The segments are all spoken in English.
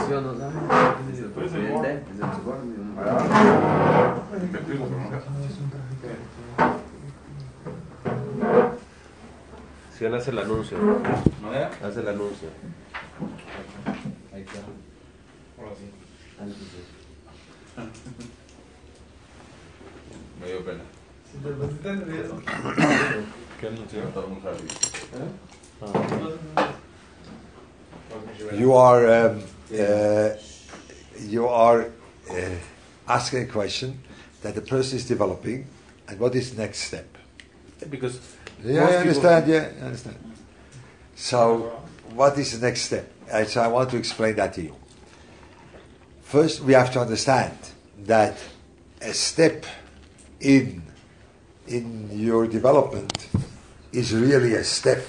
Si van a hacer el anuncio. Hace el anuncio. Ahí está. Ahora sí. Me dio pena. ¿Qué anunció? Todo muy rápido. You are asking a question that the person is developing, and what is the next step? Because I understand. So, what is the next step? So I want to explain that to you. First, we have to understand that a step in your development is really a step.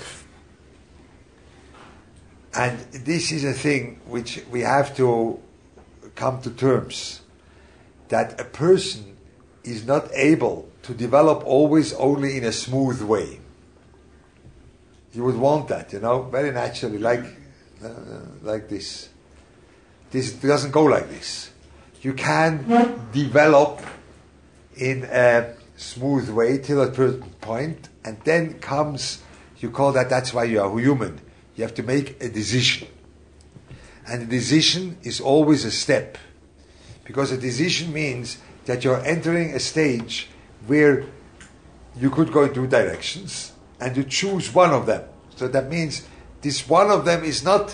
And this is a thing which we have to come to terms, that a person is not able to develop always only in a smooth way. You would want that, very naturally, like this. This doesn't go like this. You can develop in a smooth way till a certain point, and then comes, you call that's why you are human. You have to make a decision. And a decision is always a step. Because a decision means that you're entering a stage where you could go in two directions, and you choose one of them. So that means this one of them is not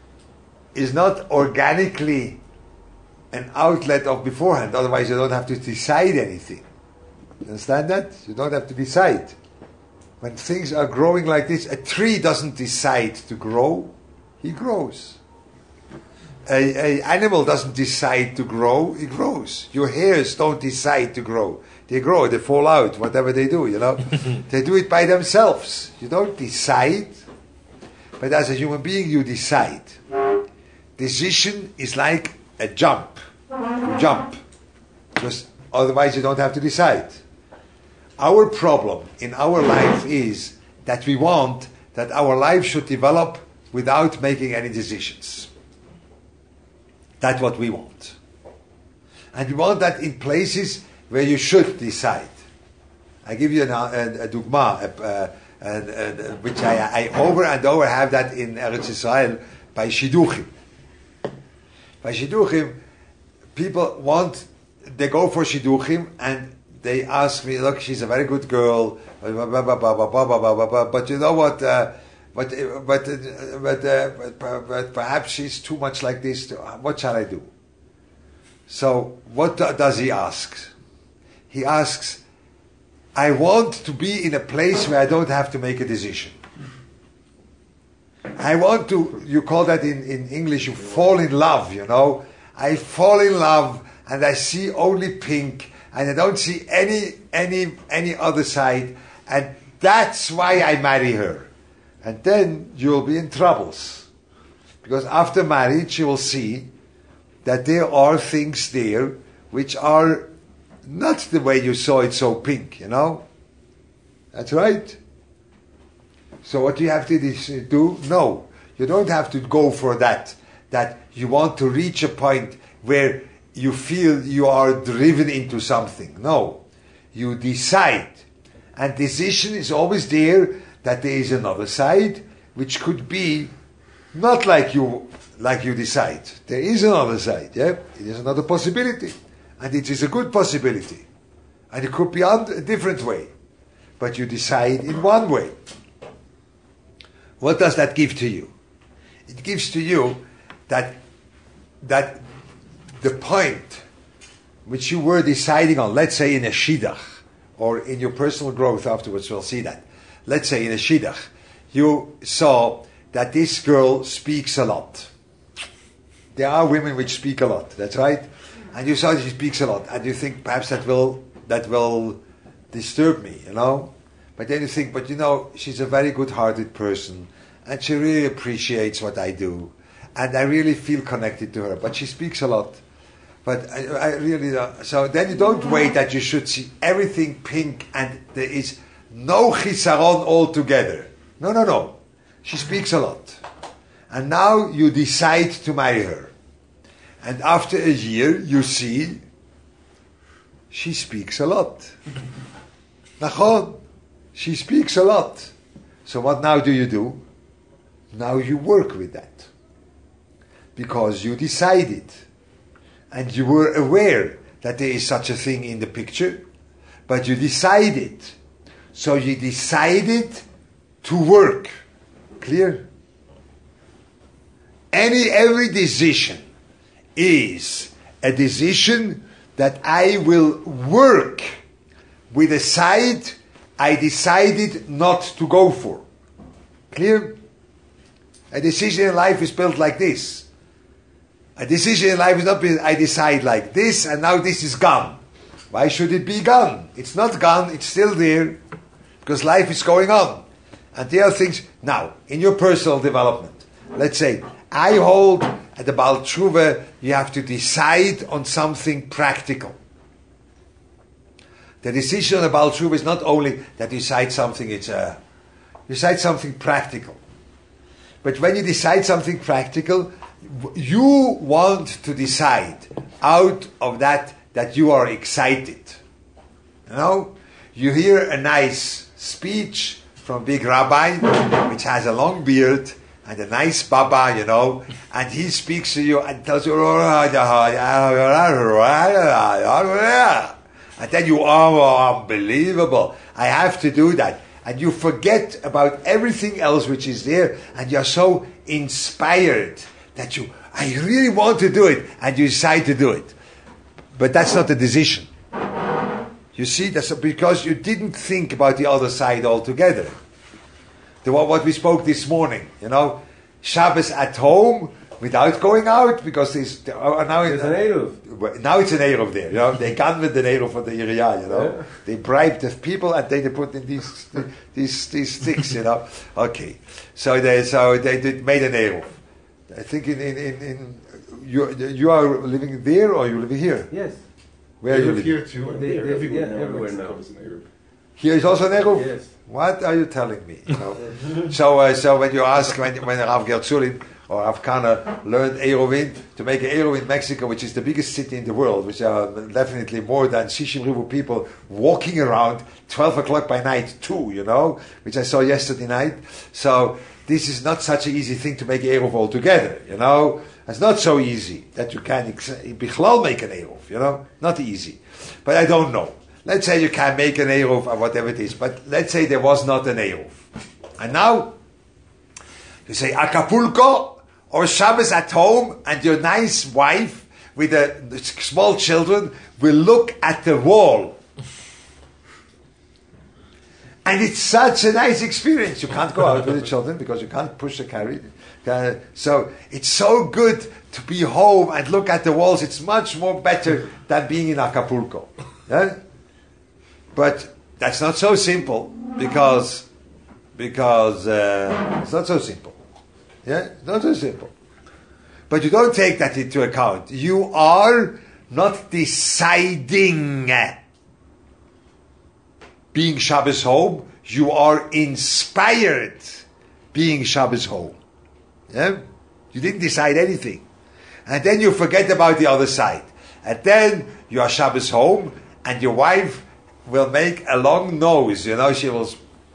organically an outlet of beforehand, otherwise you don't have to decide anything. You understand that? You don't have to decide. When things are growing like this, a tree doesn't decide to grow, he grows. An animal doesn't decide to grow, it grows. Your hairs don't decide to grow. They grow, they fall out, whatever they do, They do it by themselves. You don't decide, but as a human being, you decide. Decision is like a jump. You jump. Because otherwise you don't have to decide. Our problem in our life is that we want that our life should develop without making any decisions. That's what we want. And we want that in places where you should decide. I give you a dugma, which I over and over have that in Eretz Yisrael by Shidduchim. By Shidduchim, people they go for Shidduchim and they ask me, look, she's a very good girl, but you know what, but perhaps she's too much like this. What shall I do? So what does he ask? He asks, I want to be in a place where I don't have to make a decision. I want to, you call that in English, you fall in love, I fall in love and I see only pink and I don't see any other side, and that's why I marry her. And then you'll be in troubles. Because after marriage you will see that there are things there which are not the way you saw it so pink, That's right. So what do you have to do? No, you don't have to go for that you want to reach a point where you feel you are driven into something. No, you decide. And decision is always there that there is another side which could be not like you decide. There is another side, yeah? It is another possibility. And it is a good possibility. And it could be a different way. But you decide in one way. What does that give to you? It gives to you that the point which you were deciding on, let's say in a shidduch, or in your personal growth afterwards, we'll see that. Let's say in a shidduch, you saw that this girl speaks a lot. There are women which speak a lot, that's right? And you saw that she speaks a lot, and you think perhaps that will disturb me, But then you think, she's a very good-hearted person, and she really appreciates what I do, and I really feel connected to her, but she speaks a lot. But I really don't. So then you don't wait that you should see everything pink and there is no chisaron altogether. No. She speaks a lot. And now you decide to marry her. And after a year, you see, she speaks a lot. Nachon, she speaks a lot. So what now do you do? Now you work with that. Because you decided. And you were aware that there is such a thing in the picture. But you decided. So you decided to work. Clear? Every decision is a decision that I will work with a side I decided not to go for. Clear? A decision in life is built like this. A decision in life is not built, I decide like this and now this is gone. Why should it be gone? It's not gone, it's still there. Because life is going on. And there are things, now, in your personal development, let's say, I hold at the Baal Tshuva, you have to decide on something practical. The decision on the Baal Tshuva is not only that you decide something, you decide something practical. But when you decide something practical, you want to decide out of that you are excited. You know? You hear a nice speech from a big rabbi, which has a long beard, and a nice baba, you know, and he speaks to you and tells you, and then you, oh, unbelievable, I have to do that. And you forget about everything else which is there, and you're so inspired that I really want to do it, and you decide to do it. But that's not the decision. You see, that's because you didn't think about the other side altogether. What we spoke this morning, you know, Shabbos at home without going out, because now it's an Eruv there, you know, they gun with the Eruv for the Iriya, you know, yeah. They bribe the people and they put in these sticks, you know. Okay, so they made an Eruv. I think you are living there or you live here? Yes. Where are you living? Here too. Everywhere now. Here is also an Eruv? Yes. What are you telling me? You know? So when you ask, when Rav Gertzulin or Rav Kana learned Eruvin, to make an Eruv in Mexico, which is the biggest city in the world, which are definitely more than 60,000 people walking around 12 o'clock by night too, you know, which I saw yesterday night. So this is not such an easy thing to make an Eruv altogether, you know. It's not so easy that you can bichlal make an Eruv, you know, not easy. But I don't know. Let's say you can make an Eruv or whatever it is, but let's say there was not an Eruv. And now, you say Acapulco or Shabbos at home, and your nice wife with the small children will look at the wall. And it's such a nice experience. You can't go out with the children because you can't push the carry. So it's so good to be home and look at the walls. It's much more better than being in Acapulco. Yeah? But that's not so simple because it's not so simple. Yeah, not so simple. But you don't take that into account. You are not deciding being Shabbos home. You are inspired being Shabbos home. Yeah, you didn't decide anything, and then you forget about the other side, and then you are Shabbos home, and your wife will make a long nose, you know, she will,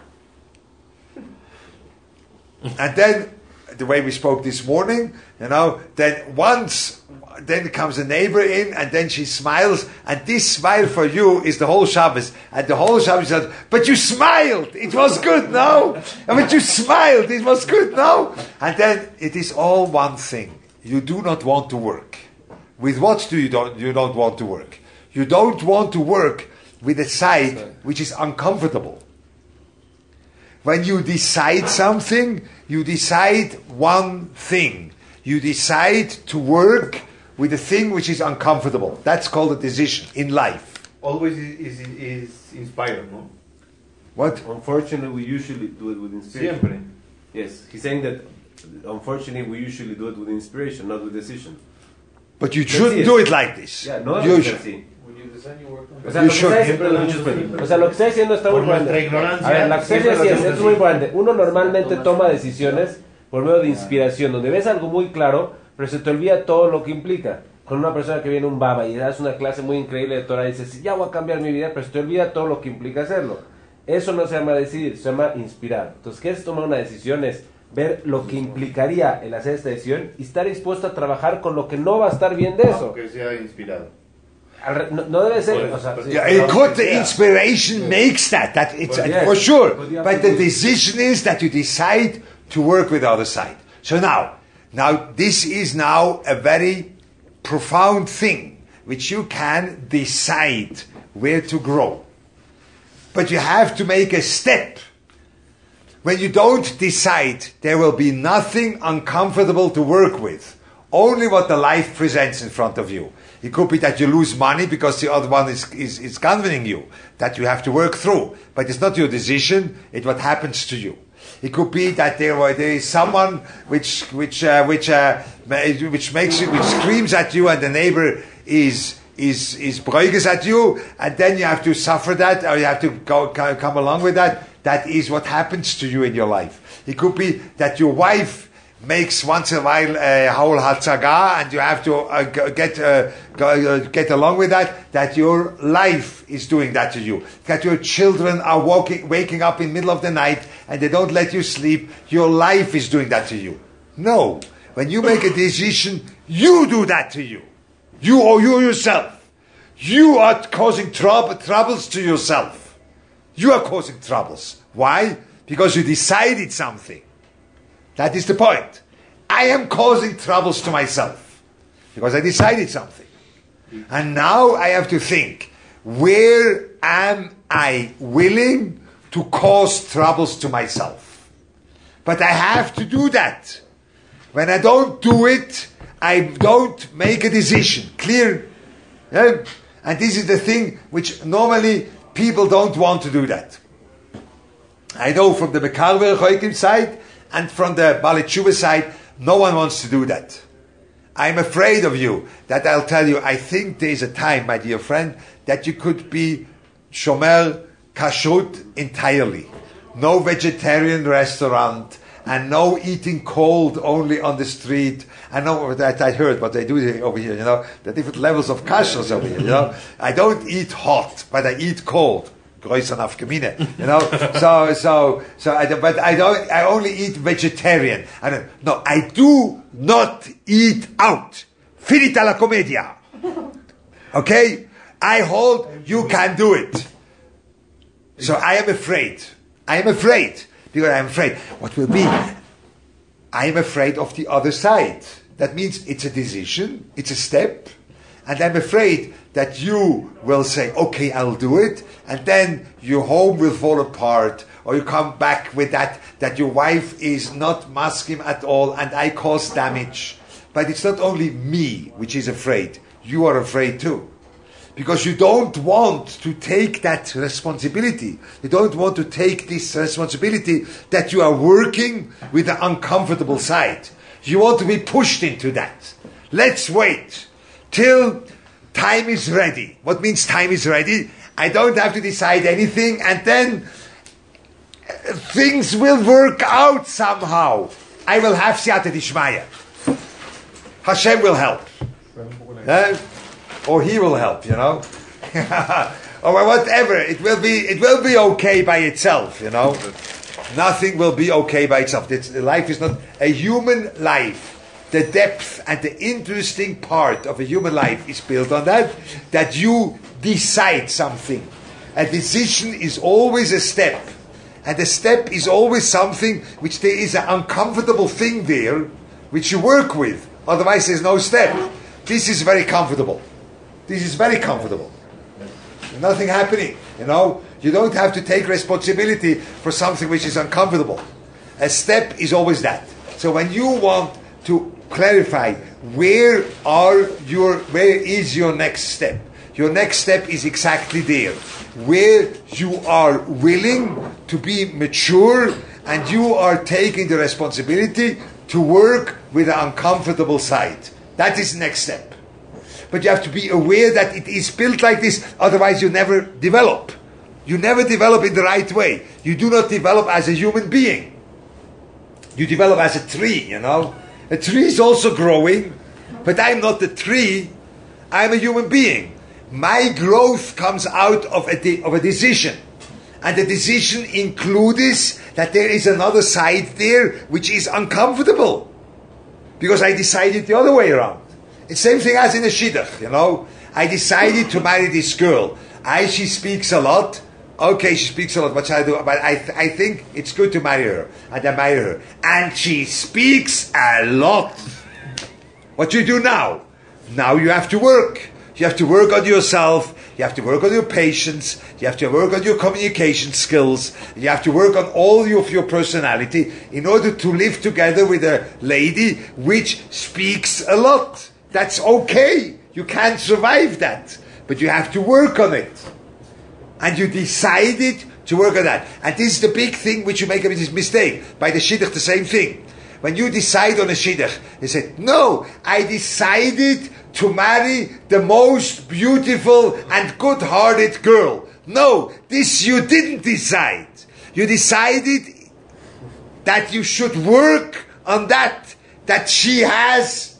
and then the way we spoke this morning, you know, then comes a neighbor in, and then she smiles, and this smile for you is the whole Shabbos, and the whole Shabbos says, but you smiled, it was good, no? But you smiled, it was good, no? And then it is all one thing. You do not want to work. With what you don't want to work? You don't want to work with a side which is uncomfortable. When you decide something, you decide one thing. You decide to work with a thing which is uncomfortable. That's called a decision in life. Always is inspired, no? What? Unfortunately, we usually do it with inspiration. Siempre. Yes, he's saying that unfortunately we usually do it with inspiration, not with decision. But you shouldn't do it like this. Yeah, no, you should. O sea, lo que está diciendo está muy importante. A ver, la que está diciendo es muy importante. Uno normalmente toma decisiones por medio de inspiración, donde ves algo muy claro, pero se te olvida todo lo que implica. con una persona que viene un baba y das una clase muy increíble de Torah y dices, ya voy a cambiar mi vida, pero se te olvida todo lo que implica hacerlo. Eso no se llama decidir, se llama inspirar. Entonces, ¿qué es tomar una decisión? Es ver lo que implicaría el hacer esta decisión y estar dispuesto a trabajar con lo que no va a estar bien de eso. Aunque sea inspirado. No debe ser, o sea, sí, the inspiration makes that it's for sure. But the decision is that you decide to work with the other side. So now this is now a very profound thing, which you can decide where to grow. But you have to make a step. When you don't decide, there will be nothing uncomfortable to work with. Only what the life presents in front of you. It could be that you lose money because the other one is governing you, that you have to work through. But it's not your decision, it's what happens to you. It could be that there is someone which screams at you, and the neighbor is breuges at you, and then you have to suffer that, or you have to come along with that. That is what happens to you in your life. It could be that your wife makes once in a while a whole hatzaga, and you have to get along with that. That your life is doing that to you. That your children are waking up in the middle of the night and they don't let you sleep. Your life is doing that to you. No, when you make a decision, you do that to you. You or you yourself. You are causing troubles to yourself. You are causing troubles. Why? Because you decided something. That is the point. I am causing troubles to myself because I decided something. And now I have to think, where am I willing to cause troubles to myself? But I have to do that. When I don't do it, I don't make a decision. Clear? Yeah? And this is the thing which normally people don't want to do that. I know from the Mekarver Choikim side and from the Baalei Teshuva side, no one wants to do that. I'm afraid of you, that I'll tell you, I think there is a time, my dear friend, that you could be Shomer Kashrut entirely. No vegetarian restaurant, and no eating cold only on the street. I know that I heard what they do over here, the different levels of kashrus over here, I don't eat hot, but I eat cold. But I only eat vegetarian. I do not eat out. Finita la commedia. Okay? I hold, you can do it. So I am afraid. Because I am afraid. What will be? I am afraid of the other side. That means it's a decision, it's a step, and I'm afraid that you will say, okay, I'll do it, and then your home will fall apart, or you come back with that your wife is not maskim at all, and I cause damage. But it's not only me which is afraid, you are afraid too. Because you don't want to take that responsibility. You don't want to take this responsibility that you are working with the uncomfortable side. You want to be pushed into that. Let's wait till time is ready. What means time is ready? I don't have to decide anything, and then things will work out somehow. I will have Siyata Dishmaya. Hashem will help. Or he will help, or whatever. It will be okay by itself, Nothing will be okay by itself. Life is not a human life. The depth and the interesting part of a human life is built on that you decide something. A decision is always a step. And a step is always something which there is an uncomfortable thing there, which you work with. Otherwise there's no step. This is very comfortable. This is very comfortable. Nothing happening, You don't have to take responsibility for something which is uncomfortable. A step is always that. So when you want to clarify where is your next step? Your next step is exactly there. Where you are willing to be mature and you are taking the responsibility to work with the uncomfortable side. That is the next step. But you have to be aware that it is built like this, otherwise you never develop. You never develop in the right way. You do not develop as a human being. You develop as a tree, A tree is also growing, but I'm not the tree, I'm a human being. My growth comes out of a decision. And the decision includes that there is another side there which is uncomfortable. Because I decided the other way around. It's the same thing as in a shidduch, you know. I decided to marry this girl. She speaks a lot. Okay, she speaks a lot. What shall I do? But I think it's good to marry her. And I marry her. And she speaks a lot. What do you do now? Now you have to work. You have to work on yourself. You have to work on your patience. You have to work on your communication skills. You have to work on all of your personality in order to live together with a lady which speaks a lot. That's okay. You can't survive that. But you have to work on it. And you decided to work on that. And this is the big thing which you make a mistake. By the shidduch, the same thing. When you decide on a shidduch, you say, no, I decided to marry the most beautiful and good-hearted girl. No, this you didn't decide. You decided that you should work on that she has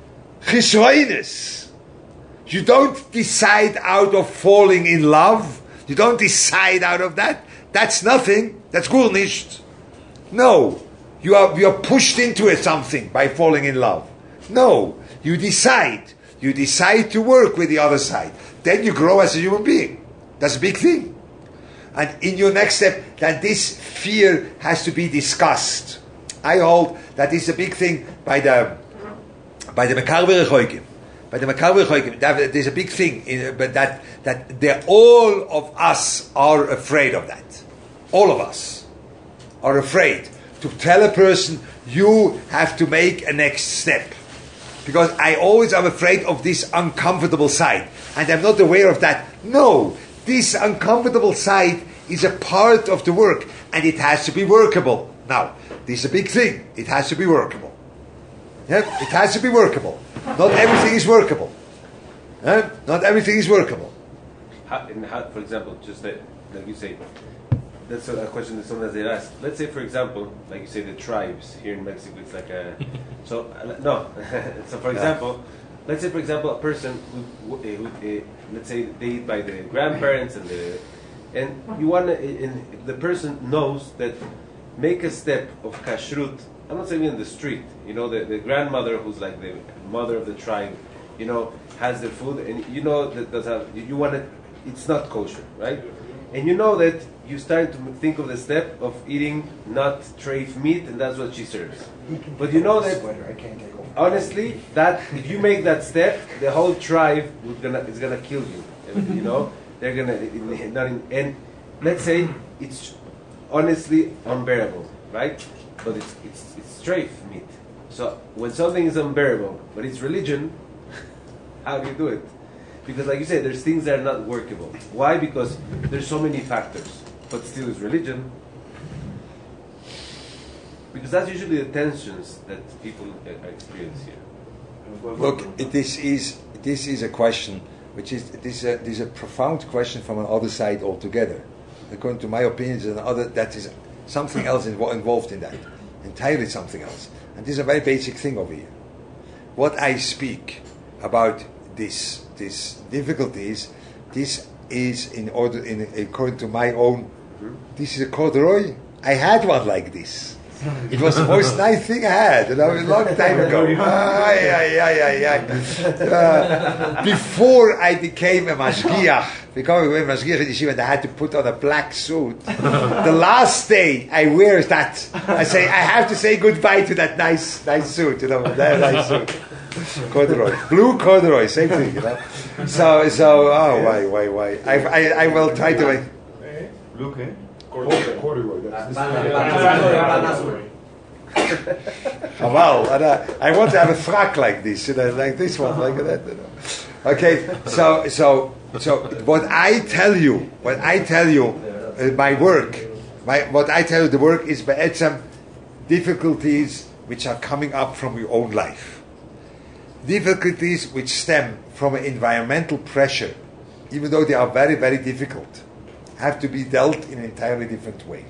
chishoines. You don't decide out of falling in love. You don't decide out of that. That's nothing. That's gut nicht. No. You are pushed into it something by falling in love. No. You decide. You decide to work with the other side. Then you grow as a human being. That's a big thing. And in your next step, that this fear has to be discussed. I hold that is a big thing by the Mekarber Choikim. By the Mekarber Choikim, there's a big thing, but that all of us are afraid of that. All of us are afraid to tell a person, you have to make a next step. Because I always am afraid of this uncomfortable side. And I'm not aware of that. No, this uncomfortable side is a part of the work. And it has to be workable. Now, this is a big thing. It has to be workable. Yeah? It has to be workable. Not everything is workable. Not everything is workable. For example, just like you say, that's a question that sometimes they ask. Let's say, for example, like you say, the tribes here in Mexico, it's like a... So, no. So, for example, let's say, for example, a person who let's say, they eat by the grandparents and you want to... And the person knows that make a step of kashrut. I'm not saying in the street. You know, the grandmother who's like the mother of the tribe, you know, has the food, and you know that you want to... It's not kosher, right? And you know that you start to think of the step of eating not treif meat, and that's what she serves. But you know that, honestly, that if you make that step, the whole tribe is gonna kill you. You know, they're gonna and let's say it's honestly unbearable, right? But it's treif meat. So when something is unbearable, but it's religion, how do you do it? Because like you said, there's things that are not workable. Why? Because there's so many factors. But still it's religion. Because that's usually the tensions that people experience here. Look, this is a question which is a profound question from another side altogether. According to my opinion, that is something else involved in that. Entirely something else. And this is a very basic thing over here. What I speak about these difficulties, this is according to my own. This is a corduroy. I had one like this. It was the most nice thing I had, a long time ago. Before I became a mashgiach, and I had to put on a black suit. The last day I wear that, I have to say goodbye to that nice suit, that nice suit. Corduroy, blue corduroy, same thing, why? I will try to make. Blue, okay? Corduroy. I want to have a frock like this, like this one, like that. Okay, so what I tell you, my work, what I tell you, the work is some difficulties which are coming up from your own life. Difficulties which stem from an environmental pressure, even though they are very, very difficult, have to be dealt in an entirely different way.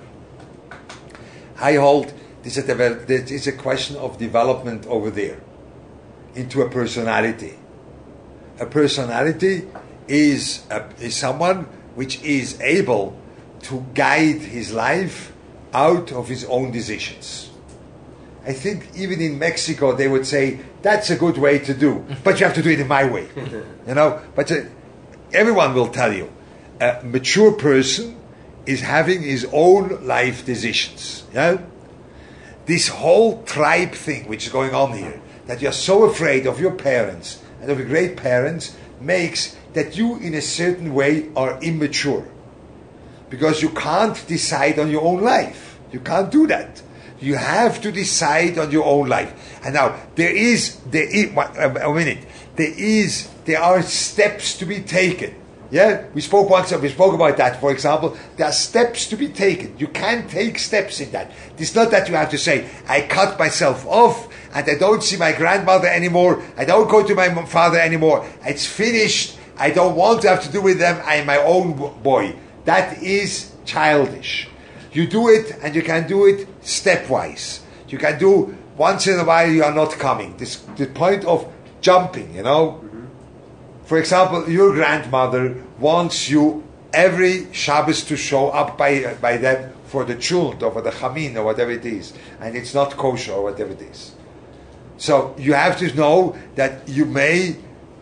I hold this is a question of development over there into a personality. a personality is someone which is able to guide his life out of his own decisions. I think even in Mexico they would say that's a good way to do, but you have to do it in my way, you know. But everyone will tell you, a mature person is having his own life decisions. Yeah, this whole tribe thing which is going on here, that you're so afraid of your parents and of your great parents, makes that you in a certain way are immature, because you can't decide on your own life. You can't do that. You have to decide on your own life. And now there are steps to be taken. Yeah, we spoke about that. For example, there are steps to be taken. You can take steps in that. It's not that you have to say, I cut myself off and I don't see my grandmother anymore. I don't go to my father anymore. It's finished. I don't want to have to do with them. I am my own boy. That is childish. You do it, and you can do it stepwise. You can do once in a while. You are not coming. The point of jumping, you know. Mm-hmm. For example, your grandmother wants you every Shabbos to show up by them for the chult or for the chamin or whatever it is, and it's not kosher or whatever it is. So you have to know that you may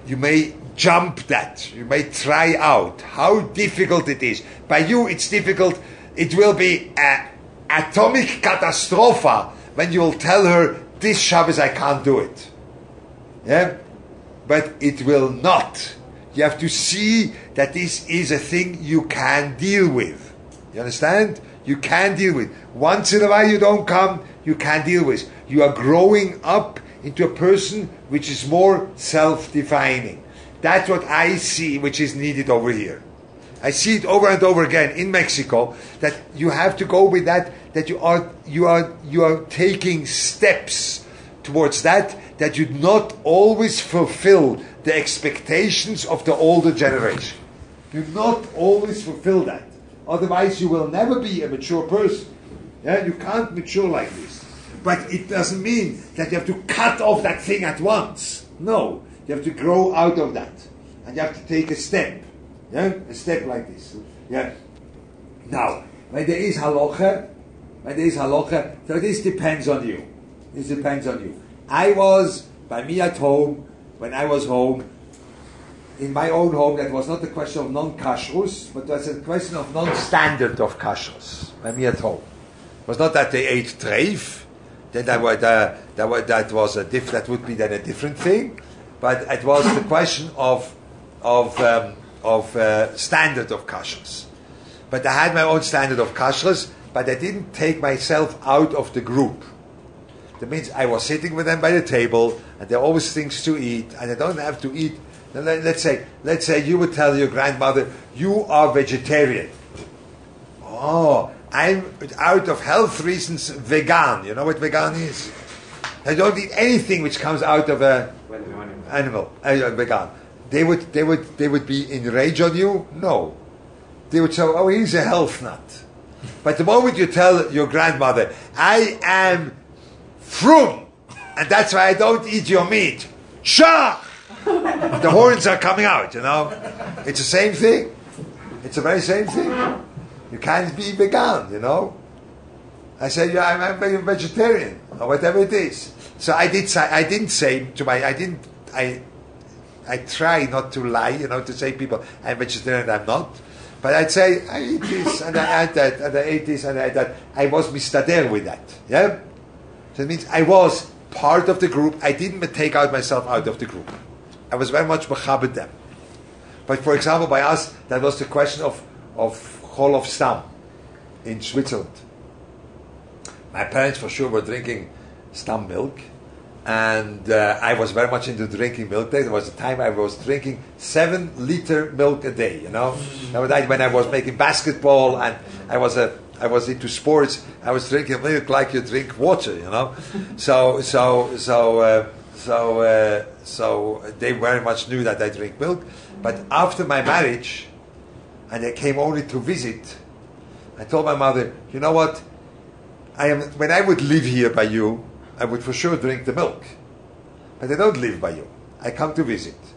jump that. You may try out how difficult it is. By you, it's difficult. It will be an atomic catastrophe when you will tell her, this Shabbos I can't do it. Yeah? But it will not. You have to see that this is a thing you can deal with. You understand? You can deal with. Once in a while you don't come, you can deal with. You are growing up into a person which is more self-defining. That's what I see which is needed over here. I see it over and over again in Mexico, that you have to go with that you are taking steps towards that you not always fulfill the expectations of the older generation. You not always fulfill that. Otherwise you will never be a mature person. Yeah? You can't mature like this. But it doesn't mean that you have to cut off that thing at once. No. You have to grow out of that. And you have to take a step. Yeah? A step like this. Yeah. Now, when there is halacha, so this depends on you. This depends on you. I was, by me at home, when I was home, in my own home, that was not a question of non-kashrus, but it was a question of non-standard of kashrus, by me at home. It was not that they ate treif, then that would be then a different thing, but it was the question of standard of kashrus. But I had my own standard of kashrus, but I didn't take myself out of the group. That means I was sitting with them by the table, and there are always things to eat, and I don't have to eat. Let's say you would tell your grandmother, you are vegetarian. Oh, I'm out of health reasons vegan. You know what vegan is? I don't eat anything which comes out of a animal. Vegan. They would be enraged on you? No. They would say, oh, he's a health nut. But the moment you tell your grandmother, I am frum, and that's why I don't eat your meat, shah! The horns are coming out, you know. It's the same thing. It's the very same thing. You can't be vegan, you know. I said, yeah, I'm a vegetarian, or whatever it is. So I try not to lie, you know, to say people, I'm vegetarian, I'm not. But I'd say, I eat this, and I ate that, and I ate this, and I ate that. I was mistader with that, yeah? So it means I was part of the group. I didn't take out myself out of the group. I was very much mechabed them. But for example, by us, that was the question of Chol of Stam in Switzerland. My parents for sure were drinking Stam milk, and I was very much into drinking milk. There was a time I was drinking 7-liter milk a day, you know. When I was making basketball and I was into sports, I was drinking milk like you drink water, you know. So they very much knew that I drink milk. But after my marriage, and they came only to visit, I told my mother, you know what? When I would live here by you, I would for sure drink the milk. But I don't live by you. I come to visit.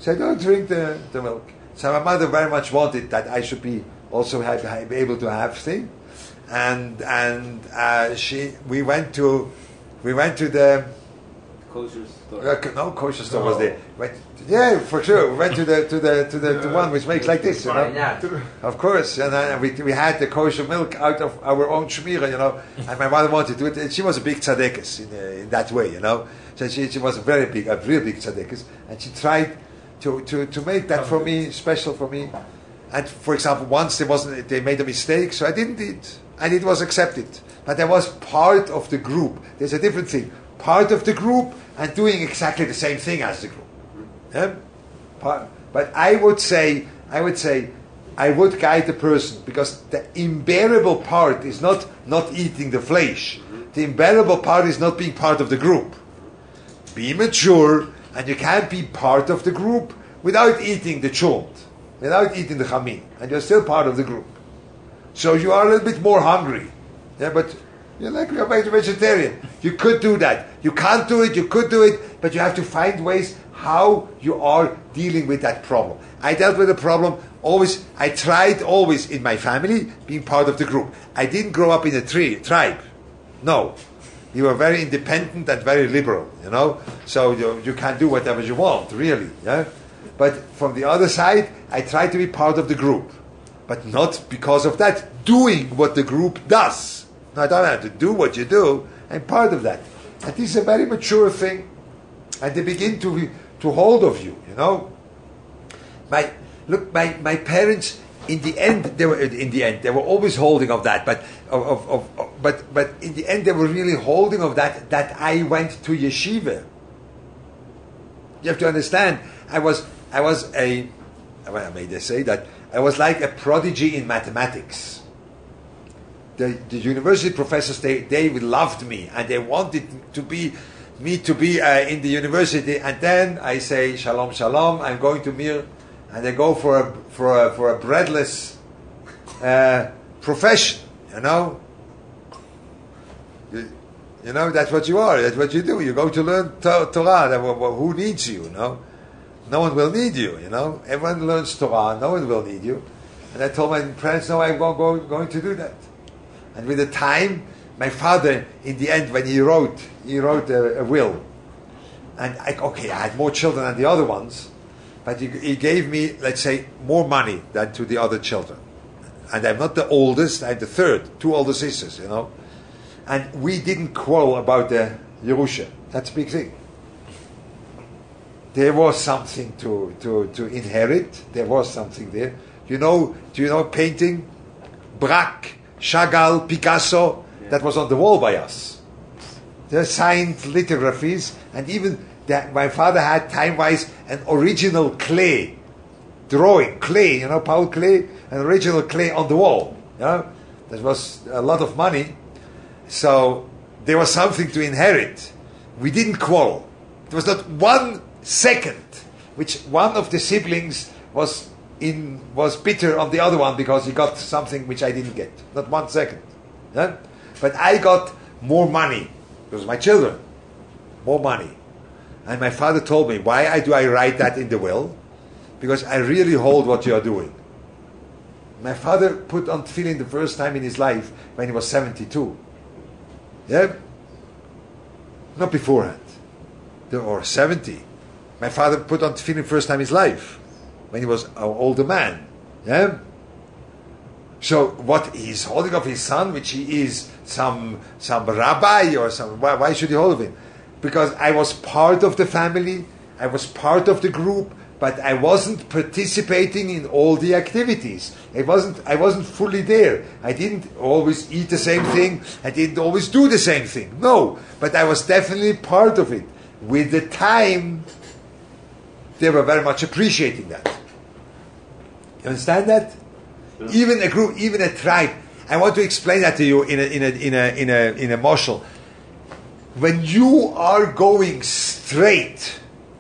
So I don't drink the milk. So my mother very much wanted that I should be also be able to have thing, and we went to the Kosher store. no kosher store was there. Yeah, for sure. We went to the one which makes like this, you know. Of course, and we had the kosher milk out of our own shmira, you know. And my mother wanted to do it. And she was a big tzaddikus in that way, you know. So she was a real big tzaddikus, and she tried to make that for me special for me. And for example, once they made a mistake, so I didn't eat, and it was accepted. But I was part of the group. There's a different thing. Part of the group and doing exactly the same thing as the group. Yeah? But I would say I would guide the person, because the unbearable part is not eating the flesh. The unbearable part is not being part of the group. Be mature, and you can't be part of the group without eating the chunt, without eating the chamin, and you're still part of the group. So you are a little bit more hungry. Yeah, but you're a vegetarian. You could do that. You can't do it, you could do it, but you have to find ways how you are dealing with that problem. I dealt with the problem always, I tried always in my family being part of the group. I didn't grow up in a tribe. No. You were very independent and very liberal, you know. So you can do whatever you want, really. Yeah. But from the other side, I tried to be part of the group. But not because of that, doing what the group does. No, I don't have to do what you do. I'm part of that. And this is a very mature thing. And they begin to hold of you, you know. My parents, in the end, they were always holding of that. But in the end, they were really holding of that I went to yeshiva. You have to understand, I was may they say that, I was like a prodigy in mathematics. The university professors, they loved me, and they wanted me to be in the university. And then I say, shalom, shalom, I'm going to Mir, and I go for a breadless profession, you know. You know, that's what you are, that's what you do. You go to learn Torah. Who needs you, you know? No one will need you, you know. Everyone learns Torah, no one will need you. And I told my parents, no, I'm going to do that. And with the time, my father, in the end, when he wrote a will. And I had more children than the other ones, but he gave me, let's say, more money than to the other children. And I'm not the oldest, I'm the third, 2 older sisters, you know. And we didn't quarrel about the Yerusha. That's a big thing. There was something to inherit. There was something there. Do you know painting? Braque, Chagall, Picasso. Yeah. That was on the wall by us. They signed lithographies, and even my father had time-wise an original clay drawing, clay, you know, Paul Klee, an original clay on the wall. You know? That was a lot of money. So there was something to inherit. We didn't quarrel. There was not 1 second which one of the siblings was bitter on the other one because he got something which I didn't get. Not 1 second. Yeah? But I got more money. Because my children, more money. And my father told me, why do I write that in the will? Because I really hold what you are doing. My father put on tefillin the first time in his life when he was 72. Yeah? Not beforehand. Or 70. My father put on tefillin first time in his life when he was an older man. Yeah? So what he's holding of his son, which he is some rabbi or some, why should he hold of him? Because I was part of the family, I was part of the group, but I wasn't participating in all the activities. I wasn't fully there. I didn't always eat the same thing. I didn't always do the same thing. No, but I was definitely part of it. With the time, they were very much appreciating that. You understand that? Yeah. Even a group, even a tribe. I want to explain that to you in a moshel. When you are going straight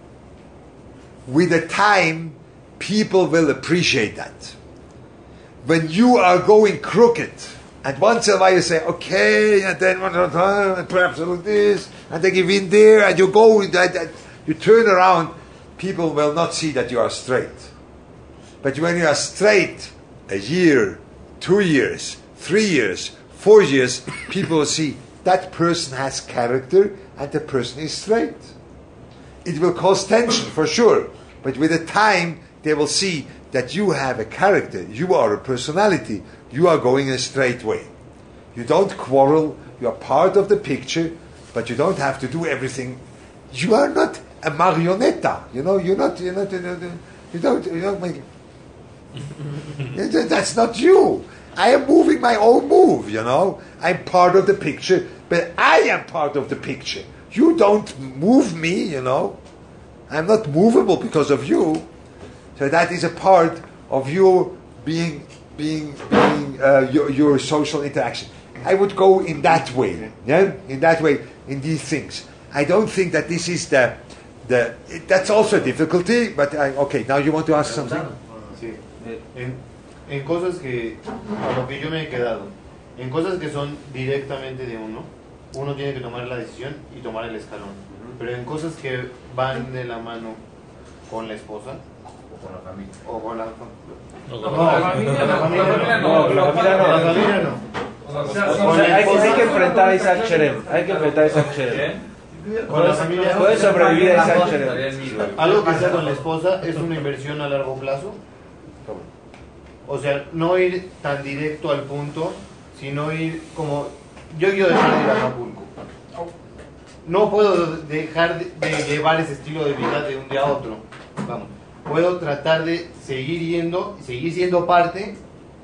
with the time, people will appreciate that. When you are going crooked, and once in a while you say, okay, and then and perhaps a little this, and then give in there, and you go, you turn around, people will not see that you are straight. But when you are straight, a year, 2 years, 3 years, 4 years, people will see that person has character and the person is straight. It will cause tension for sure, but with the time they will see that you have a character, you are a personality, you are going a straight way. You don't quarrel, you are part of the picture, but you don't have to do everything. You are not a marionetta, you don't make that's not you. I am moving my own move, I'm part of the picture, but I am part of the picture. You don't move me, I'm not movable because of you. So that is a part of you being your social interaction. I would go in that way, in that way, in these things. I don't think that this is that's also a difficulty, but okay, now you want to ask something? Sí. En cosas que, a lo que yo me he quedado, en cosas que son directamente de uno tiene que tomar la decisión y tomar el escalón. Pero en cosas que van de la mano con la esposa, o con la familia, o con la familia, no. Hay que enfrentar a Isaac Cherem. Con la familia puede sobrevivir a Isaac Cherem. Algo que sea con la esposa es una inversión a largo plazo. O sea, no ir tan directo al punto, sino ir como... Yo quiero dejar de ir a Acapulco. No puedo dejar de llevar ese estilo de vida de un día a otro. Vamos. Puedo tratar de seguir yendo, seguir siendo parte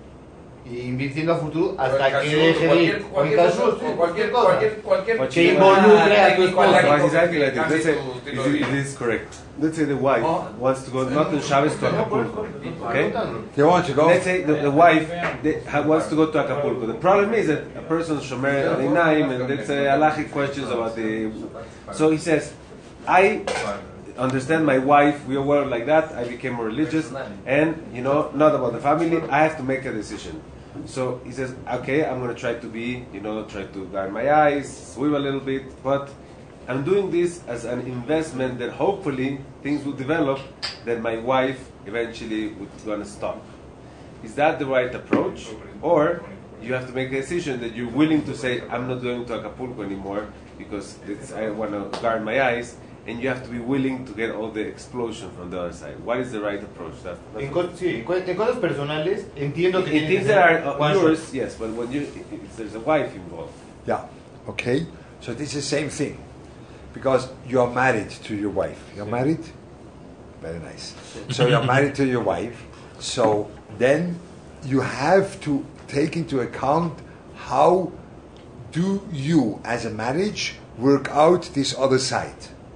y invirtiendo a futuro hasta que deje de ir. Cualquier cosa. Que involucre a tu esposa. This is correct. Let's say the wife wants to go not on Shabbos to Acapulco. Okay? They want to go. Let's say the wife wants to go to Acapulco. The problem is that a person is shomer Einaim, and let's say halachic questions about the. So he says, I understand my wife. We were like that. I became more religious, and not about the family. I have to make a decision. So he says, okay, I'm going to try to be, try to guard my eyes, swim a little bit, but I'm doing this as an investment that hopefully things will develop, that my wife eventually would going to stop. Is that the right approach? Or you have to make a decision that you're willing to say, I'm not going to Acapulco anymore because I want to guard my eyes, and you have to be willing to get all the explosion from the other side. What is the right approach? En cosas personales, entiendo que... In things that are yours, yes, but when there's a wife involved. Yeah, okay. So this is the same thing. Because you are married to your wife. You're married? Very nice. So you're married to your wife. So then you have to take into account how do you, as a marriage, work out this other side.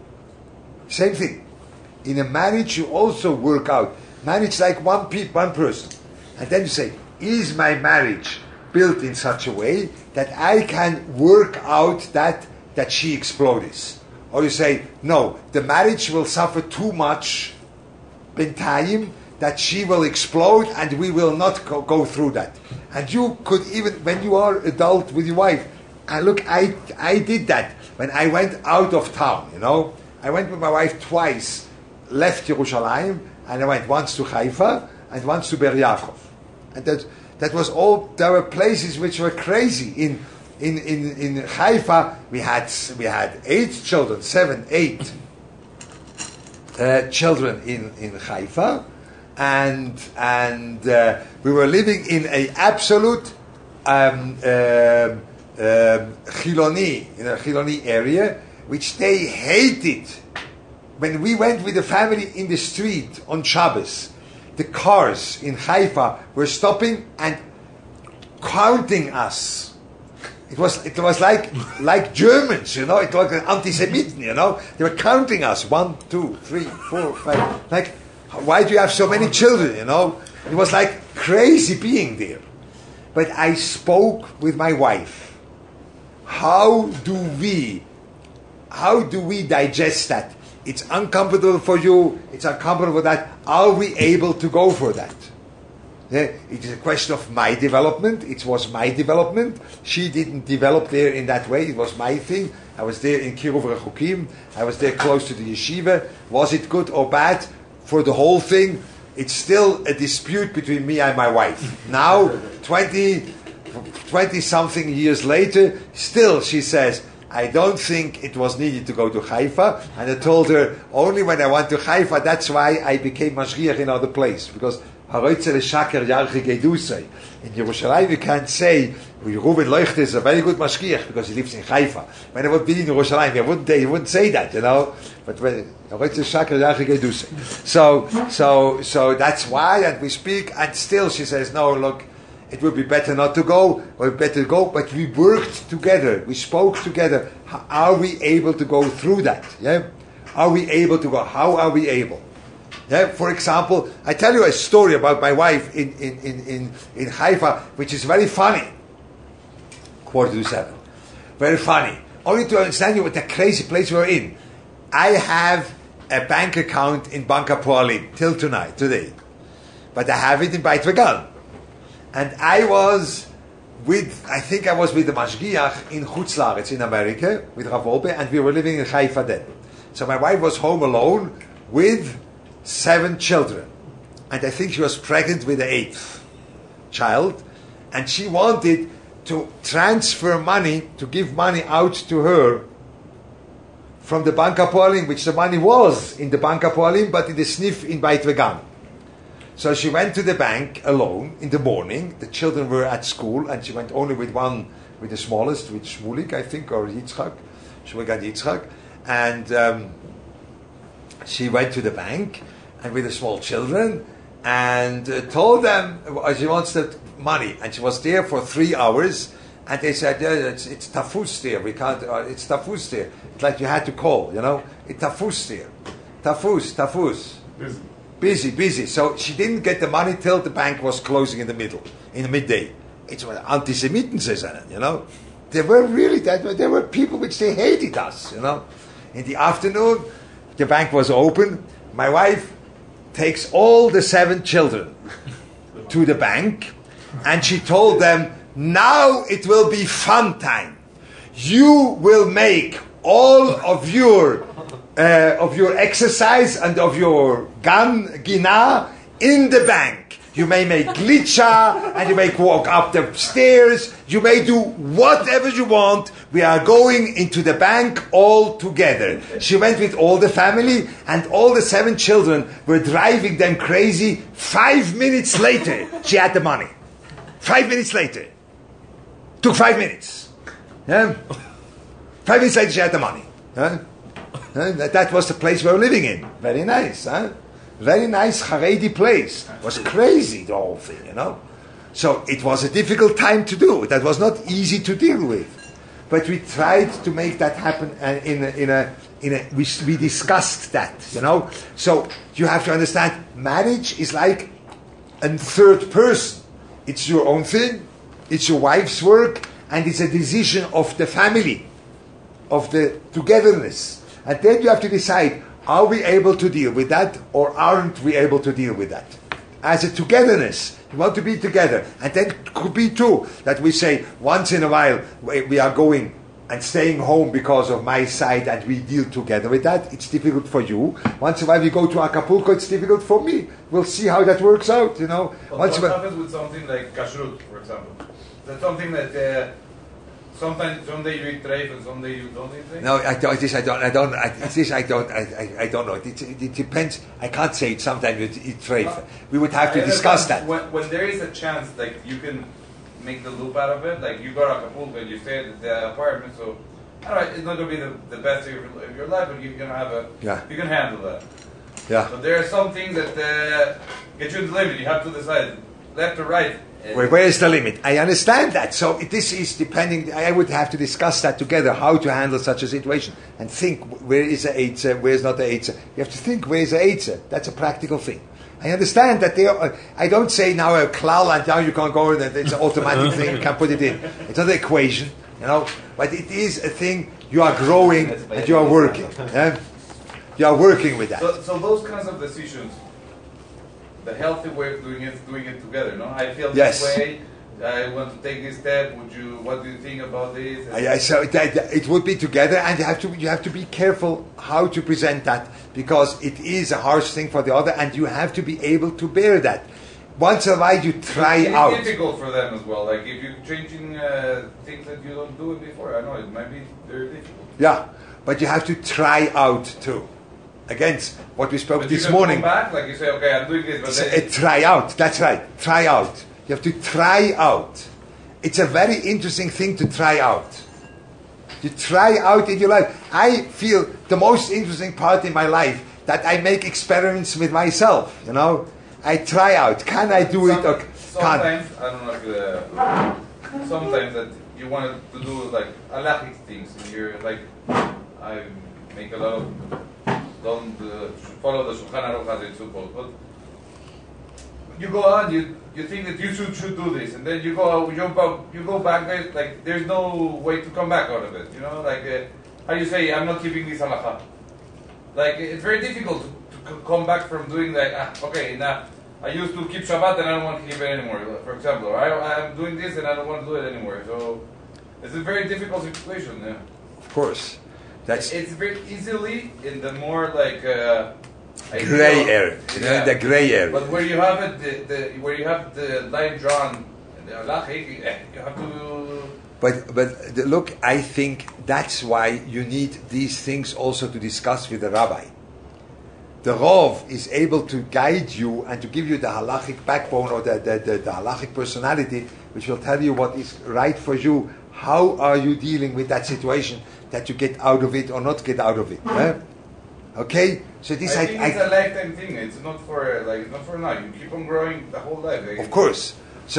Same thing. In a marriage, you also work out. Marriage like one person. And then you say, is my marriage built in such a way that I can work out that she explodes? Or you say, no, the marriage will suffer too much bintayim, that she will explode and we will not go through that. And you could even, when you are adult with your wife, and look, I did that when I went out of town, I went with my wife twice, left Yerushalayim, and I went once to Haifa and once to Ber Yaakov. And that was all, there were places which were crazy. In Haifa, we had 8 children, 7, 8 children in Haifa, and we were living in a absolute Chiloni area, which they hated. When we went with the family in the street on Shabbos, the cars in Haifa were stopping and counting us. It was like Germans, it was like anti-Semitism, They were counting us, 1, 2, 3, 4, 5. Like, why do you have so many children, It was like crazy being there. But I spoke with my wife. How do we digest that? It's uncomfortable for you, it's uncomfortable for that. Are we able to go for that? It is a question of my development. It was my development. She didn't develop there in that way. It was my thing. I was there in Kiruv Rechukim. I was there close to the yeshiva. Was it good or bad for the whole thing? It's still a dispute between me and my wife. Now, 20-something years later, still she says, I don't think it was needed to go to Haifa. And I told her, only when I went to Haifa, that's why I became Mashgiach in other place. Because in Yerushalayim you can't say, Reuven Leuchter is a very good Mashgiach because he lives in Haifa. When I would be in Yerushalayim, he wouldn't say that, you know. But so that's why, and we speak, and still she says, no, look, it would be better not to go, or better to go, but we worked together, we spoke together. Are we able to go through that? Yeah? Are we able to go? How are we able? Yeah? For example, I tell you a story about my wife in Haifa, which is very funny. 6:45. Very funny. Only to understand you what a crazy place we're in. I have a bank account in Bank Hapoalim till today. But I have it in Beit Vegan. And I was with the Mashgiach in Chutz Laaretz in America, with Rav Wolbe, and we were living in Haifa then. So my wife was home alone with 7 children. And I think she was pregnant with the 8th child. And she wanted to transfer money, to give money out to her from the Bank Hapoalim, which the money was in the Bank Hapoalim, but in the sniff in Beit Vegan. So she went to the bank alone in the morning. The children were at school, and she went only with the smallest, with Shmulik, I think, or Yitzchak. Shmulik and Yitzchak. And she went to the bank, and with the small children, and told them she wants the money. And she was there for 3 hours, and they said, it's tafus there. We can't, it's tafus there. It's like you had to call, you know. It's tafus there. Tafus. Busy. So she didn't get the money till the bank was closing in the midday. It's what anti-Semitism says, you know. There were people which they hated us, you know. In the afternoon, the bank was open. My wife takes all the 7 children to the bank, and she told them, now it will be fun time. You will make all of your exercise and of your gina in the bank. You may make glitcha, and you may walk up the stairs. You may do whatever you want. We are going into the bank all together. She went with all the family, and all the 7 children were driving them crazy. 5 minutes later, she had the money. 5 minutes later. Took 5 minutes. Yeah? 5 minutes later, she had the money. Huh? That was the place we were living in. Very nice, huh? Very nice Haredi place. It was crazy, the whole thing, you know. So it was a difficult time to do. That was not easy to deal with. But we tried to make that happen, and we discussed that, you know. So you have to understand, marriage is like a third person. It's your own thing, it's your wife's work, and it's a decision of the family, of the togetherness. And then you have to decide, are we able to deal with that, or aren't we able to deal with that? As a togetherness, you want to be together. And then it could be too, that we say, once in a while, we are going and staying home because of my side, and we deal together with that. It's difficult for you. Once in a while we go to Acapulco, it's difficult for me. We'll see how that works out, you know. But what happens with something like kashrut, for example? That's something that sometimes, someday you eat treif and someday you don't eat treif? No, I don't know. It depends. I can't say it. Sometimes you eat treif. We would have to discuss that. When there is a chance, like, you can make the loop out of it, like, you go to Acapulco and you stay at the apartment, so, alright, it's not going to be the best of your life, but you're going to have you can handle that. Yeah. So there are some things that get you in the limit. You have to decide, left or right. Where is the limit? I understand that. So this is depending. I would have to discuss that together, how to handle such a situation, and think where is the eitzah, where is not the eitzah. You have to think where is the eitzah. That's a practical thing. I understand that I don't say now a klal and now you can't go in. It's an automatic thing. You can put it in. It's not an equation, you know. But it is a thing. You are growing and you are working. Yeah? You are working with that. So those kinds of decisions, the healthy way of doing it together. No, I feel Yes. this way. I want to take this step. What do you think about this? So it would be together, and you have to be careful how to present that, because it is a harsh thing for the other, and you have to be able to bear that. Once in a while, you try out. It's difficult for them as well. Like if you're changing things that you don't do it before, I know it might be very difficult. Yeah, but you have to try out too. Against what we spoke But this you can morning. come back, like you say, okay, I'm doing this, but then Try out. That's right. Try out. You have to try out. It's a very interesting thing to try out. You try out in your life. I feel the most interesting part in my life that I make experiments with myself. You know, I try out. Can I do it or can't? sometimes I don't know if sometimes that you want to do like halachic things, and you're like, I make a lot of don't follow the Shulchan Aruch as it's supposed, but you go on, you think that you should do this, and then you go back there, like there's no way to come back out of it. You know, like how you say, I'm not keeping this halacha. Like it's very difficult to come back from doing like okay, now I used to keep Shabbat and I don't want to keep it anymore. For example, or I'm doing this and I don't want to do it anymore. So it's a very difficult situation. Yeah. Of course, It's very easily in the more like gray area. You know, yeah. the gray area. But where you have it, where you have the line drawn, the halachic, you have to. But look, I think that's why you need these things also to discuss with the rabbi. The Rav is able to guide you and to give you the halachic backbone or the halachic personality, which will tell you what is right for you. How are you dealing with that situation that you get out of it or not get out of it? Okay, so this I think it's a lifetime thing. It's not for now. You keep on growing the whole life. Of course. So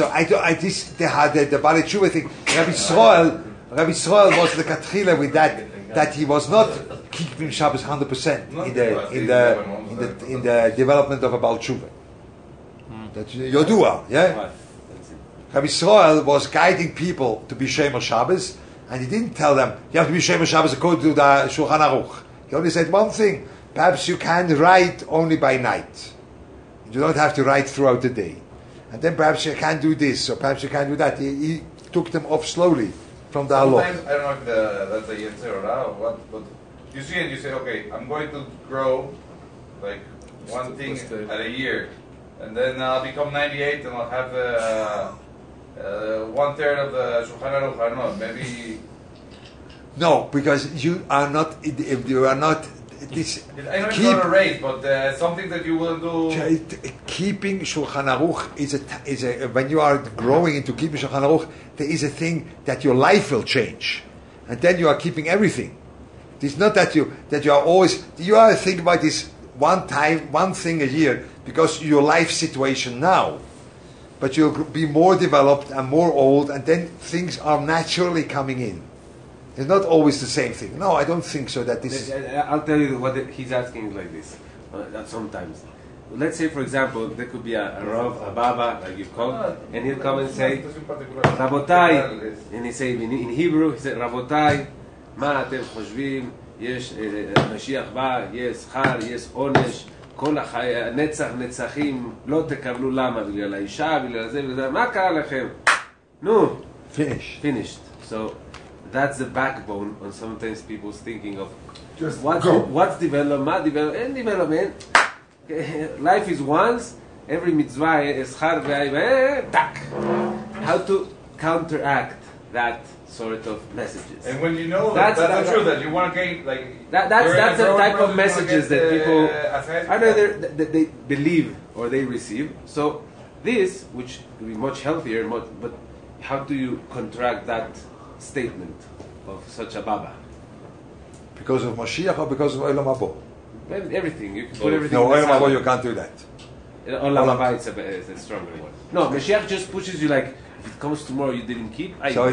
the Bali Tshuva thing. Rabbi Yisrael was the Katrila with that he was not keeping Shabbos 100% in the development of a Bal Tshuva. That's Yodua, yeah. Rabbi Yisrael was guiding people to be Shemer Shabbos, and he didn't tell them you have to be Shemer Shabbos according to the Shulchan Aruch. He only said one thing: perhaps you can write only by night. You don't have to write throughout the day. And then perhaps you can do this, or perhaps you can do that. He took them off slowly from the halach. Sometimes, I don't know if that's a yetzer or what, but you see and you say, okay, I'm going to grow like one thing at a year, and then I'll become 98 and I'll have 1/3 of the Shulchan Aruch. I don't know, maybe. No, because you are not. You are not. This I know it's not a race, but something that you will do. Keeping Shulchan Aruch is a when you are growing into keeping Shulchan Aruch, there is a thing that your life will change, and then you are keeping everything. It's not that you are always. You are thinking about this one thing a year because your life situation now, but you'll be more developed and more old, and then things are naturally coming in. It's not always the same thing. No, I don't think so. That this. I'll tell you what he's asking is like this. Sometimes, let's say for example, there could be a Rav, a Baba, like you call, and he'll come and say, Rabotai, and he say in Hebrew, he said, Rabotai, מה אתם חושבים? יש משיח בא, יש שכר, יש עונש, כל הנצח נצחים, לא תקבלו למה? בגלל האישה, בגלל זה, בגלל זה, מה קרה לכם? נו, finished. So that's the backbone on sometimes people's thinking of just what's development, and development. Life is once, every mitzvah is schar tak. How to counteract that sort of messages. And when you know that's the truth, that you want to gain, like that's the type of messages that people either they believe or they receive. So this, which will be much healthier, but how do you contract that statement of such a Baba? Because of Mashiach or because of Olam Haba? Everything. You can put everything. No, Olam Haba you can't do that. Olam Haba is a stronger one. No, Mashiach just pushes you like, if it comes tomorrow you didn't keep. So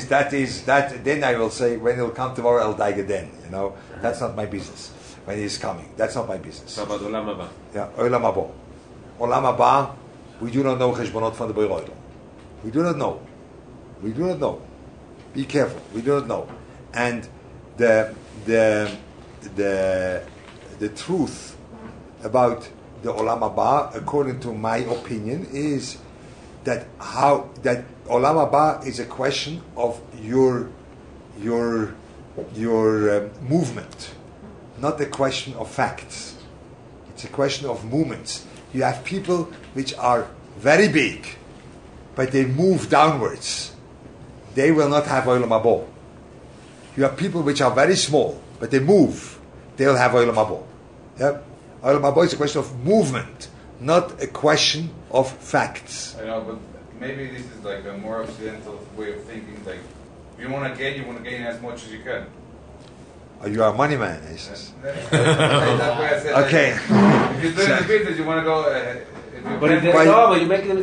that. Then I will say, when he'll come tomorrow, I'll die again. You know, that's not my business. When he's coming, that's not my business. So about Olam Haba. Yeah, Olam Haba. Olam Haba, we do not know Cheshbonot from the Borei Olam. We do not know. We do not know. Be careful. We do not know. And the truth about the Olam Haba, according to my opinion, is that Olam Haba is a question of your movement, not a question of facts. It's a question of movements. You have people which are very big, but they move downwards. They will not have Olam Haba. You have people which are very small, but they move. They will have Olam Haba. Yeah? Olam Haba is a question of movement, not a question of facts. I know, but maybe this is like a more occidental way of thinking. Like, if you want to gain as much as you can. Oh, you are a money man, Jesus. That's why I said. Okay. Like, if you're doing the business, you want to go. But if there's but you make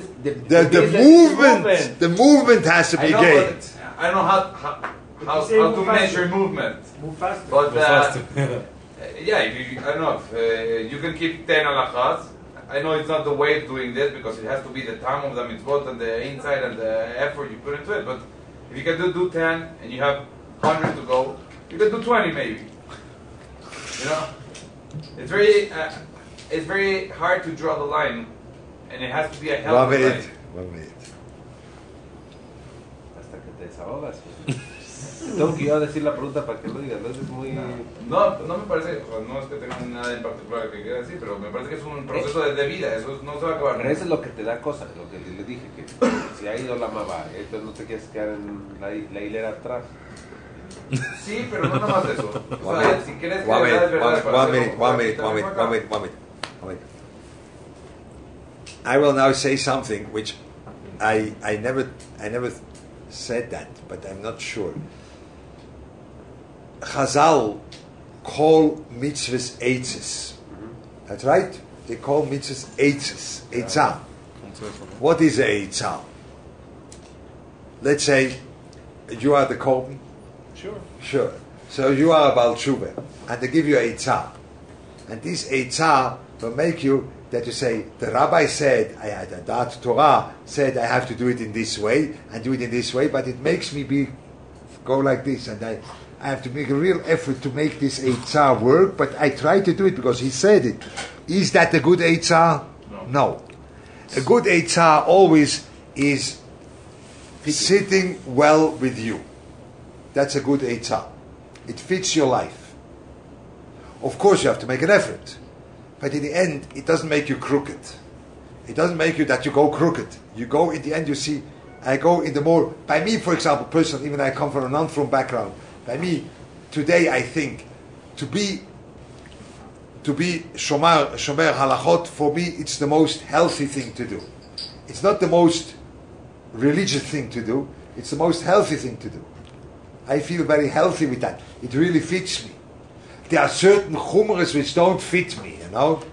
the movement has to be gained. I don't know how to measure movement. Move faster. But yeah, I don't know. If, you can keep 10 halachas. I know it's not the way of doing this because it has to be the time of the mitzvot and the insight and the effort you put into it. But if you can do 10 and you have 100 to go, you can do 20 maybe. You know, it's very hard to draw the line, and it has to be a healthy line. 1 minute. Hasta que te desahogas. Tengo que yo decir la pregunta para que lo digas, ¿no? Es muy... No me parece, o sea, no es que tenga nada en particular que quiera decir, pero me parece que es un proceso de vida, eso no se va a acabar. Pero eso es lo que te da cosa, lo que le dije, que si ha ido la mamá, entonces no te quieres quedar en la hilera atrás. Sí, pero no nada más de eso. O sea, si quieres que One minute. I will now say something which I never said that, but I'm not sure. Chazal call mitzvahs eitzes. That's right. They call mitzvahs eitzes. Eitzah. What is a eitzah? Let's say you are the Kohen. Sure. So you are a Baal Tshuva, and they give you a eitzah, and this eitzah will make you that you say the rabbi said, that Torah said I have to do it in this way and do it in this way, but it makes me go like this, and I have to make a real effort to make this eitzah work, but I try to do it because he said it. Is that a good eitzah? No. A good eitzah always is sitting well with you. That's a good eitzah. It fits your life. Of course you have to make an effort, but in the end it doesn't make you crooked. It doesn't make you that you go crooked. You go in the end, you see, I go in the more, by me for example, personally, even I come from a non-from background, by me, today I think, to be shomer halachot, for me it's the most healthy thing to do. It's not the most religious thing to do, it's the most healthy thing to do. I feel very healthy with that. It really fits me. There are certain chumras which don't fit me, you know.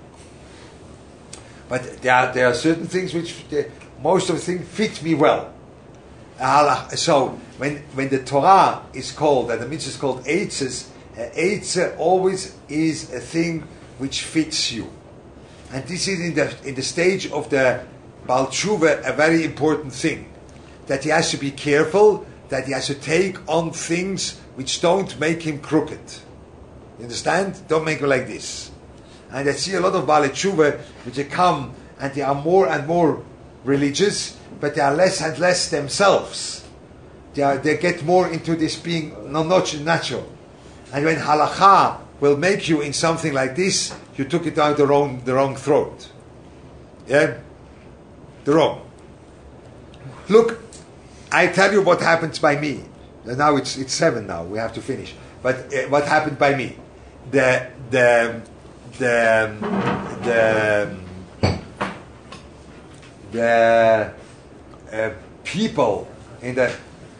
But there are certain things which, most of the things fit me well. So, when the Torah is called, and the mitzvah is called eitzes, eitzah always is a thing which fits you. And this is in the stage of the Baal Tshuva a very important thing. That he has to be careful, that he has to take on things which don't make him crooked. You understand? Don't make him like this. And I see a lot of Baalei Tshuva which come and they are more and more religious, but they are less and less themselves. They get more into this being not natural. And when halacha will make you in something like this, you took it down the wrong throat. Yeah? The wrong. Look, I tell you what happens by me. Now it's 7 now. We have to finish. But what happened by me? The people in the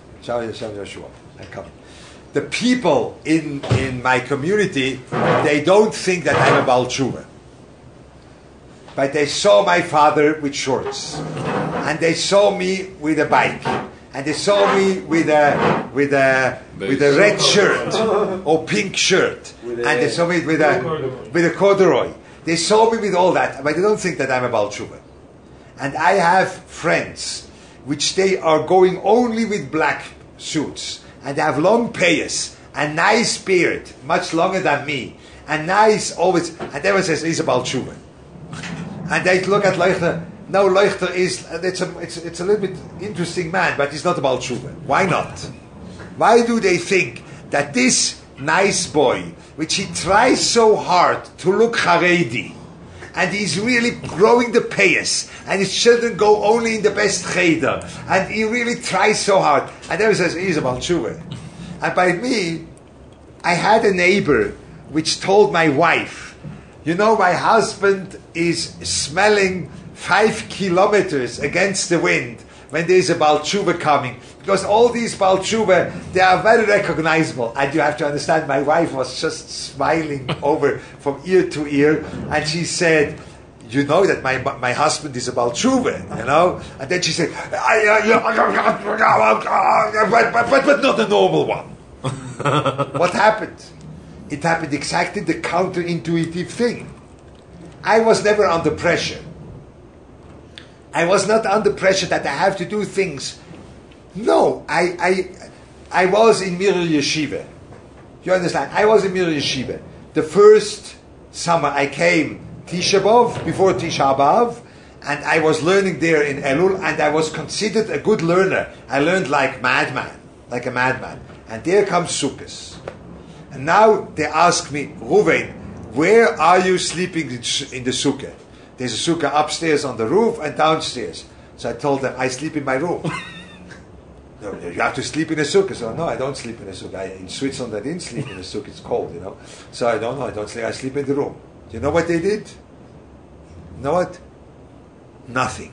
the people in my community, they don't think that I'm a Baal Tshuva. But they saw my father with shorts, and they saw me with a bike, and they saw me with a red shirt or pink shirt, and they saw me with a corduroy. They saw me with all that, but they don't think that I'm a Baal Tshuva. And I have friends which they are going only with black suits, and they have long payas, a nice beard, much longer than me, and nice always, and everyone says he's a Baal Tshuva. And they look at Leuchter. No, Leuchter is, it's a little bit interesting man, but he's not a Baal Tshuva. Why not? Why do they think that this nice boy, which he tries so hard to look Haredi, and he's really growing the payas, and his children go only in the best cheder, and he really tries so hard, and everyone says, he's a Baal Tshuva. And by me, I had a neighbor which told my wife, you know, my husband is smelling 5 kilometers against the wind when there is a Baal Tshuva coming. Because all these Baal Tshuva, they are very recognizable. And you have to understand, my wife was just smiling over from ear to ear. And she said, you know that my husband is a Baal Tshuva, you know? And then she said, but not a normal one. What happened? It happened exactly the counterintuitive thing. I was never under pressure. I was not under pressure that I have to do things. No, I was in Mir Yeshiva. You understand? I was in Mir Yeshiva. The first summer I came Tisha B'Av, before Tisha B'Av, and I was learning there in Elul, and I was considered a good learner. I learned like a madman. And there comes Sukkot. And now they ask me, Ruven, where are you sleeping in the sukkah? There's a sukkah upstairs on the roof and downstairs. So I told them, I sleep in my room. No, you have to sleep in a sukkah. So no, I don't sleep in a sukkah. In Switzerland, I didn't sleep in a sukkah. It's cold, you know. So I don't sleep. I sleep in the room. Do you know what they did? You know what? Nothing.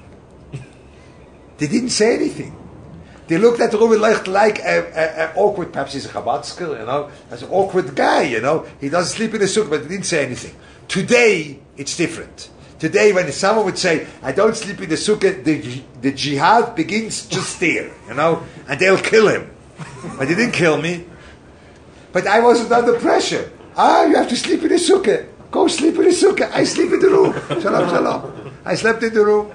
They didn't say anything. They looked at Reuven Leuchter like an awkward, perhaps he's a Chabadsker, you know, as an awkward guy, you know. He doesn't sleep in a sukkah, but he didn't say anything. Today, it's different. Today, when someone would say, I don't sleep in the sukkah, the jihad begins just there, you know, and they'll kill him. But they didn't kill me. But I wasn't under pressure. You have to sleep in the sukkah. Go sleep in the sukkah. I sleep in the room. Shalom, shalom. I slept in the room.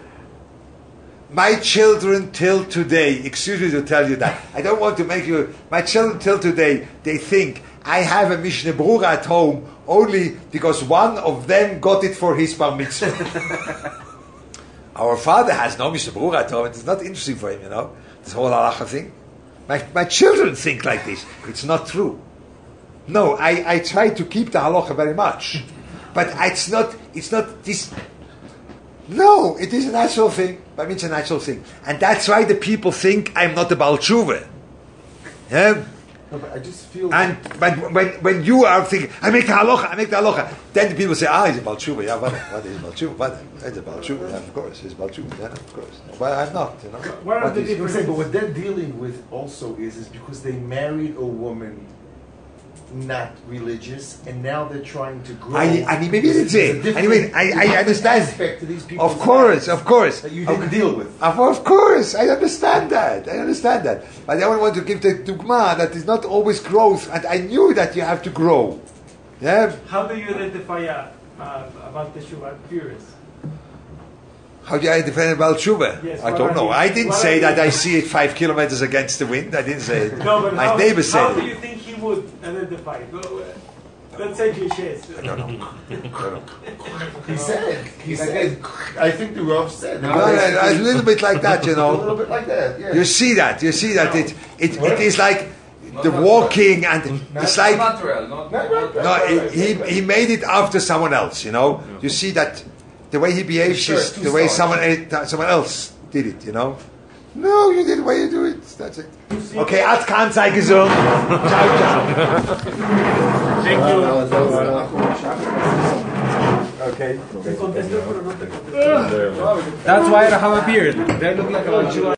My children till today, excuse me to tell you that, I don't want to make you, my children till today, they think I have a Mishnah Berurah at home only because one of them got it for his bar mitzvah. Our father has no Mishnah Berurah at home, it's not interesting for him, you know, this whole halacha thing. My children think like this. It's not true. No, I try to keep the halacha very much. But it's not this. No, it is a natural thing. I mean, it's a natural thing. And that's why the people think I'm not a Baal Tshuva. Yeah? No, but I just feel... And when you are thinking, I make the halacha, then the people say, he's a Baal Tshuva. Yeah, what is Baal Tshuva? What? It's a Baal Tshuva. Yeah, of course, he's Baal Tshuva. Yeah, of course. Well, I'm not, you know. What are the differences? But what they're dealing with also is because they married a woman not religious, and now they're trying to grow. I mean, maybe it's it. Anyway, I understand. Aspect to these Of course. That you didn't deal with. Of course, I understand that. But I don't want to give the dogma that is not always growth, and I knew that you have to grow. Yeah. How do you identify about the Tshuva? I'm curious. How do I defend about Tshuva? Yes, I don't know. I didn't say that I see it 5 kilometers against the wind. I didn't say it. No, but my neighbor said how it. do you think he would identify it? Let's say cliches. I don't know. He said. I think the Rav said. A little bit like that, you A know. little bit like that, yeah. You see that. It is like the walking, and it's like he made it after someone else, you know. You see that the way he behaves is the way someone else did it, you know. No, you did the way you do it. That's it. Okay, Ad Khan sei gesund. Ciao, ciao. Thank you. Okay. That's why I don't have a beard. They look like a